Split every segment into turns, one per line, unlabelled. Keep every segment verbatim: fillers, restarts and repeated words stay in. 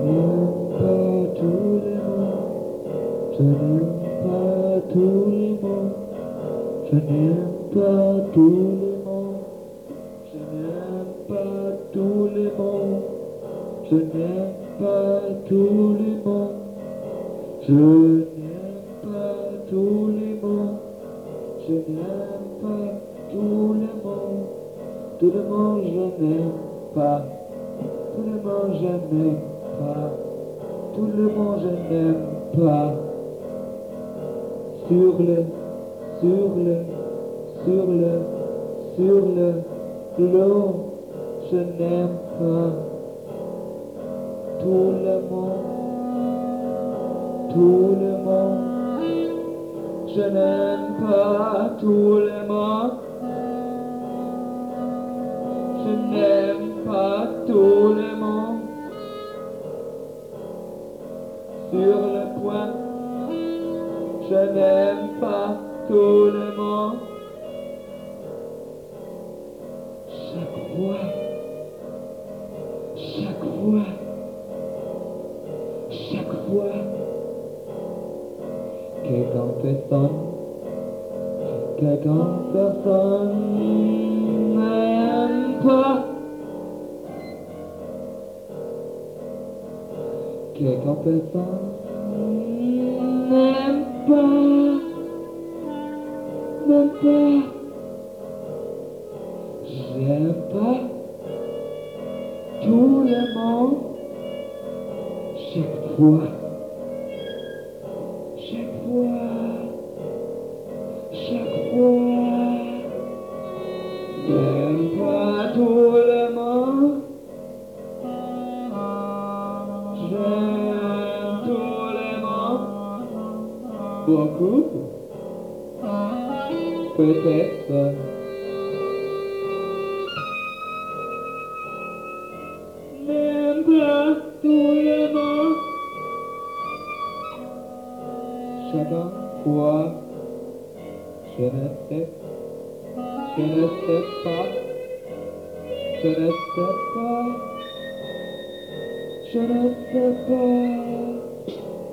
n'aime pas tous les mots, je n'aime pas tous les mots, je n'aime pas tous les mots, je n'aime pas tous les mots, je n'aime pas tous les mots, je n'aime pas tous les mots, je n'aime pas tous les mots, tous les mots je n'aime pas, tous les mots je n'aime pas, tous les mots je n'aime pas, sur le, sur le, sur le, sur le, l'eau, je n'aime pas, tout le monde, tout le monde, je n'aime pas tous les mots, je n'aime pas tous les mots, sur le point, je n'aime pas tous les mots, chaque fois, chaque fois, chaque fois, que quand personne, que quand personne n'aime pas, que quand personne n'aime pas, n'aime pas, j'aime pas tout le monde, chaque fois, chaque fois, chaque fois, j'aime pas tout le monde, j'aime tout le monde, beaucoup, peut-être. N'aime pas tout le monde, chaque fois, je ne sais, je ne sais pas, je ne sais pas, je ne sais pas,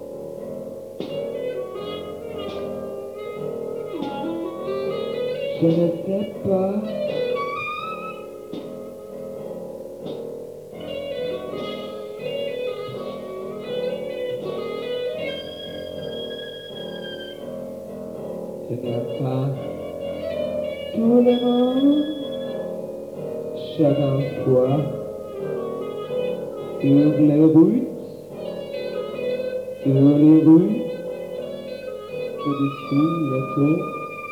je ne sais pas, je n'aime pas tout le monde, chaque fois, sur les routes, sur les rues, au-dessus les tours,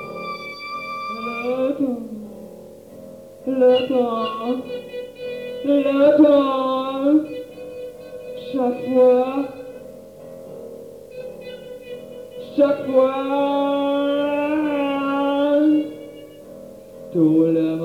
le temps, le temps, le temps, chaque fois, chaque fois, tout le